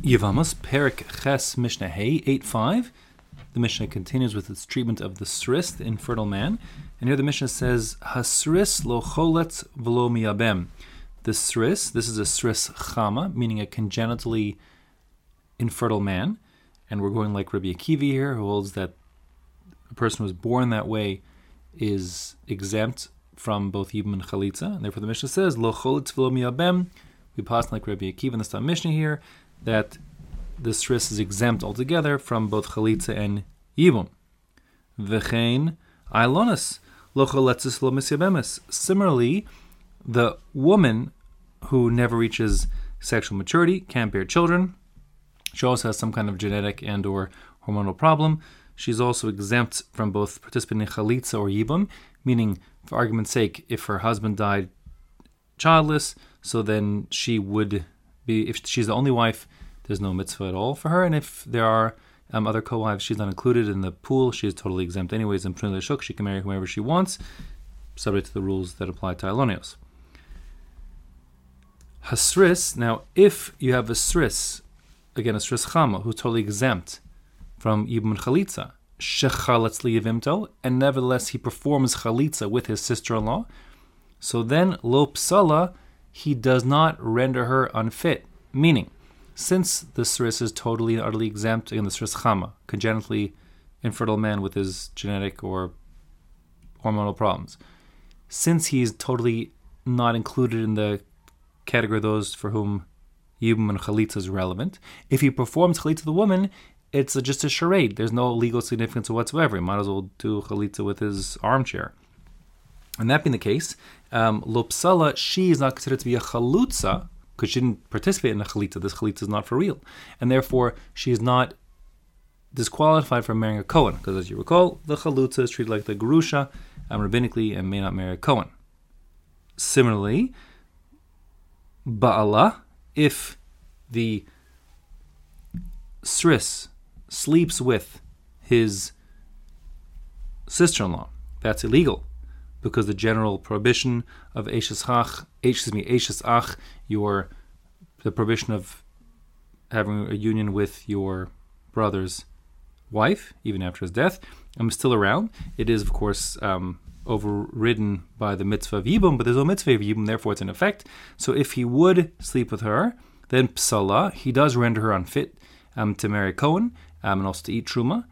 Yevamos, Perik Ches Mishnah Hey 8.5. The Mishnah continues with its treatment of the sris, the infertile man. And here the Mishnah says, Hasris lo choletz v'lo miyabem. The sris, this is a sris chama, meaning a congenitally infertile man. And we're going like Rabbi Akiva here, who holds that a person who was born that way is exempt from both Yibum and Chalitza. And therefore the Mishnah says, Lo choletz v'lo miyabem. We pass like Rabbi Akiva in the Stam Mishnah here, that the sris is exempt altogether from both Chalitza and Yibum. V'chein ailonis lo choletzis lo misyabemis. Similarly, the woman who never reaches sexual maturity, can't bear children, she also has some kind of genetic and or hormonal problem. She's also exempt from both participating in Chalitza or Yibum, meaning, for argument's sake, if her husband died childless, so then she would be, if she's the only wife, there's no mitzvah at all for her. And if there are other co-wives, she's not included in the pool, she is totally exempt anyways. In Pnei Shuk, she can marry whomever she wants, subject to the rules that apply to Ailonios. Hasris, now if you have a sris, again a sris chama, who's totally exempt from Yibum and Chalitza, shechaletz liyavimto, and nevertheless he performs Chalitza with his sister-in-law, so then lo psala, he does not render her unfit. Meaning, since the sris is totally and utterly exempt, again the sris chama, congenitally infertile man with his genetic or hormonal problems, since he's totally not included in the category of those for whom Yibum and Chalitza is relevant, if he performs Chalitza to the woman, it's just a charade. There's no legal significance whatsoever. He might as well do Chalitza with his armchair. And that being the case, lo psala, she is not considered to be a chalutza, because she didn't participate in the chalitza. This chalitza is not for real. And therefore, she is not disqualified from marrying a Kohen, because as you recall, the chalutza is treated like the gerusha, rabbinically, and may not marry a Kohen. Similarly, ba'ala, if the sris sleeps with his sister-in-law, that's illegal, because the general prohibition of Eishes Ach, the prohibition of having a union with your brother's wife, even after his death, is still around. It is, of course, overridden by the mitzvah of Yibum, but there's no mitzvah of Yibum, therefore it's in effect. So if he would sleep with her, then psala, he does render her unfit to marry Kohen, and also to eat truma,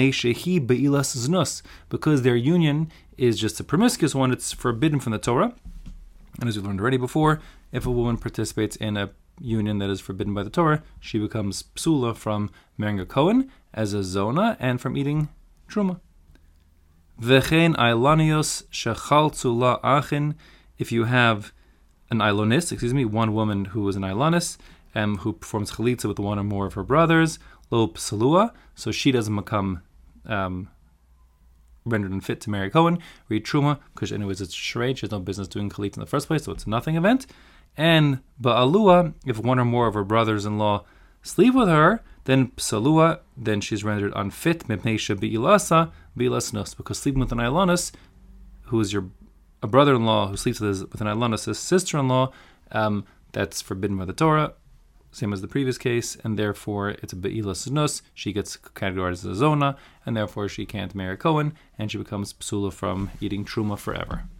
because their union is just a promiscuous one. It's forbidden from the Torah. And as we learned already before, if a woman participates in a union that is forbidden by the Torah, she becomes psula from marrying a Kohen as a zona and from eating truma. V'chein ailanios shechaltzu la achin. If you have an ailonis, one woman who is an ailonis, who performs chalitza with one or more of her brothers, lo psalua, so she doesn't become rendered unfit to marry Kohen, read truma, because anyways it's charade, she has no business doing chalitza in the first place, so it's a nothing event. And ba'alua, if one or more of her brothers-in-law sleep with her, then psalua, then she's rendered unfit, mipneisha bi'ilasa, bi'ilasnos, because sleeping with an ailonis, who is a brother-in-law who sleeps with an ailonis, his sister-in-law, that's forbidden by the Torah, same as the previous case, and therefore it's a be'ilas nus. She gets categorized as a zona, and therefore she can't marry Kohen, and she becomes psula from eating truma forever.